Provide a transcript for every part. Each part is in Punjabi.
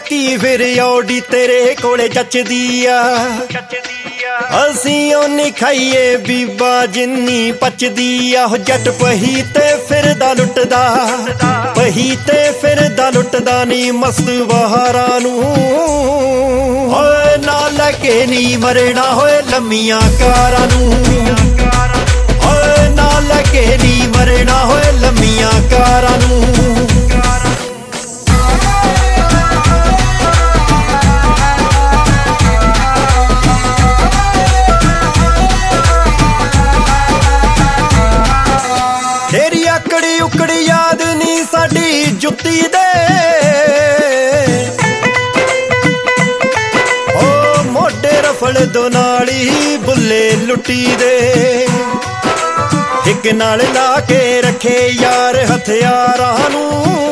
ਚੱਕੀ ਫਿਰ ਔਡੀ ਤੇਰੇ ਕੋਲੇ ਜੱਚਦੀ ਆ। ਅਸੀਂ ਓਨੀ ਖਾਈਏ ਬੀਬਾ ਜਿੰਨੀ ਪਚਦੀ ਆ। ਜੱਟ ਪਹੀ ਤੇ ਫਿਰਦਾ ਲੁੱਟਦਾ, ਪਹੀ ਤੇ ਫਿਰਦਾ ਲੁੱਟਦਾ ਨੀ ਮਸਤ ਬਹਾਰਾਂ ਨੂੰ। ਓਏ ਨਾ ਲੈ ਕੇ ਨੀ ਮਰਨਾ ਹੋਏ ਲੰਮੀਆਂ ਕਾਰਾਂ ਨੂੰ। ਓਏ ਨਾ ਲੈ ਕੇ ਨੀ ਮਰਨਾ ਹੋਏ ਲੰਮੀਆਂ ਕਾਰਾਂ ਨੂੰ। ਤੇਰੀ ਆਕੜੀ ਉਕੜੀ ਯਾਦ ਨੀ ਸਾਡੀ ਜੁੱਤੀ ਦੇ। ਓ ਮੋਢੇ ਰਫਲ ਦੋ ਨਾਲੀ ਬੁੱਲੇ ਲੁੱਟੀ ਦੇ। ਇੱਕ ਨਾਲ ਲਾ ਕੇ ਰੱਖੇ ਯਾਰ ਹਥਿਆਰਾਂ ਨੂੰ।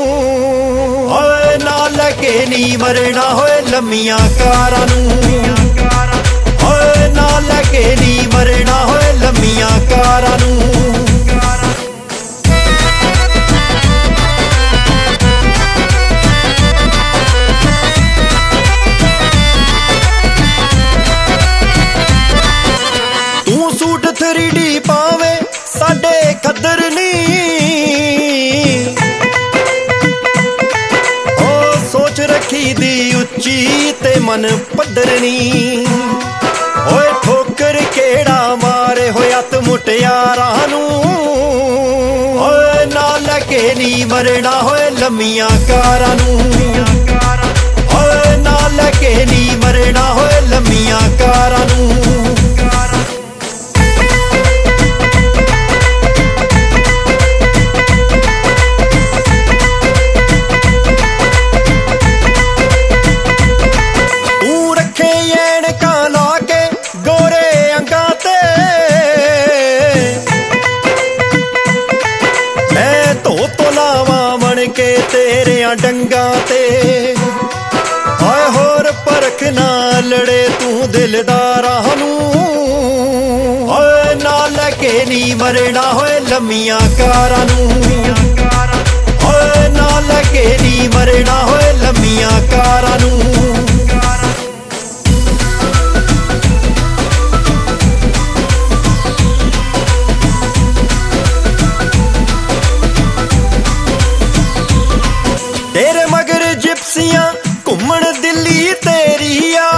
ਓਏ ਨਾ ਲੈ ਕੇ ਨੀ ਮਰਨਾ ਹੋਏ ਲੰਮੀਆਂ ਕਾਰਾਂ ਨੂੰ। ਓਏ ਨਾ ਲੈ ਕੇ ਨੀ ਮਰਨਾ ਹੋਏ ਲੰਮੀਆਂ ਕਾਰਾਂ ਨੂੰ। ਸੂਟ 3D ਪਾਵੇ ਸਾਡੇ ਕਦਰ ਨੀ। ਓ ਸੋਚ ਰੱਖੀ ਦੀ ਉੱਚੀ ਤੇ ਮਨ ਪੱਧਰ ਨੀ। ਓਏ ਠੋਕਰ ਕਿਹੜਾ ਮਾਰੇ ਹੋਇਆ ਤ ਮੁਟਿਆਰਾਂ ਨੂੰ। ਓਏ ਨਾ ਲੈ ਕੇ ਨੀ ਮਰਨਾ ਹੋਏ ਲੰਮੀਆਂ ਕਾਰਾਂ ਨੂੰ। ਓਏ ਨਾ ਲੈ ਕੇ ਨੀ ਮਰਨਾ ਹੋਏ ਲੰਮੀਆਂ ਕਾਰਾਂ ਨੂੰ। ਕੇ ਤੇਰਿਆਂ ਡੰਗਾਂ ਤੇ ਹਾਏ ਹੋਰ ਪਰਖ ਨਾ ਲੜੇ ਤੂੰ ਦਿਲਦਾਰਾਂ ਨੂੰ। ਓਏ ਨਾ ਲੈ ਕੇ ਨੀ ਮਰਨਾ ਹੋਏ ਲੰਮੀਆਂ ਕਾਰਾਂ ਨੂੰ। ਓਏ ਨਾ ਲੈ ਕੇ ਨੀ ਮਰਨਾ ਹੋਏ ਲੰਮੀਆਂ ਕਾਰਾਂ ਨੂੰ। ਤੇਰੇ ਮਗਰ ਜਿਪਸੀਆਂ ਘੁੰਮਣ ਦਿੱਲੀ ਤੇਰੀ ਆ।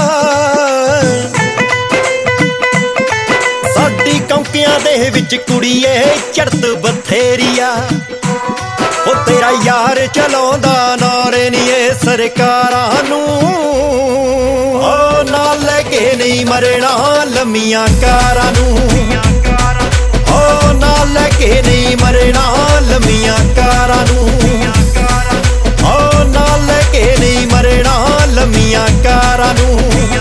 ਸਾਡੀ ਕੌਂਕਿਆਂ ਦੇ ਵਿੱਚ ਕੁੜੀਏ ਚੜਤ ਬਥੇਰੀ ਆ। ਉਹ ਤੇਰਾ ਯਾਰ ਚਲਾਉਂਦਾ ਨਾਰੇ ਨੀ ਏ ਸਰਕਾਰਾਂ ਨੂੰ। ਓ ਨਾ ਲੈ ਕੇ ਨਹੀਂ ਮਰਨਾ ਲੰਮੀਆਂ ਕਾਰਾਂ ਨੂੰ। ਓ ਨਾ ਲੈ ਕੇ ਨਹੀਂ ਮਰਨਾ ਲੰਮੀਆਂ ਕਾਰਾਂ ਨੂੰ। ਓ ਨਾ ਲੈ ਕੇ ਨਹੀਂ ਮਰਨਾ ਲੰਮੀਆਂ ਕਾਰਾਂ ਨੂੰ।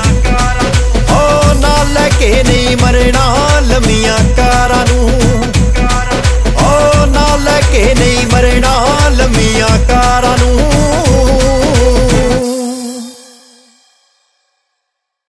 ਓ ਨਾ ਲੈ ਕੇ ਨਹੀਂ ਮਰਨਾ ਲੰਮੀਆਂ ਕਾਰਾਂ ਨੂੰ। ਓ ਨਾ ਲੈ ਕੇ ਨਹੀਂ ਮਰਨਾ ਲੰਮੀਆਂ ਕਾਰਾਂ।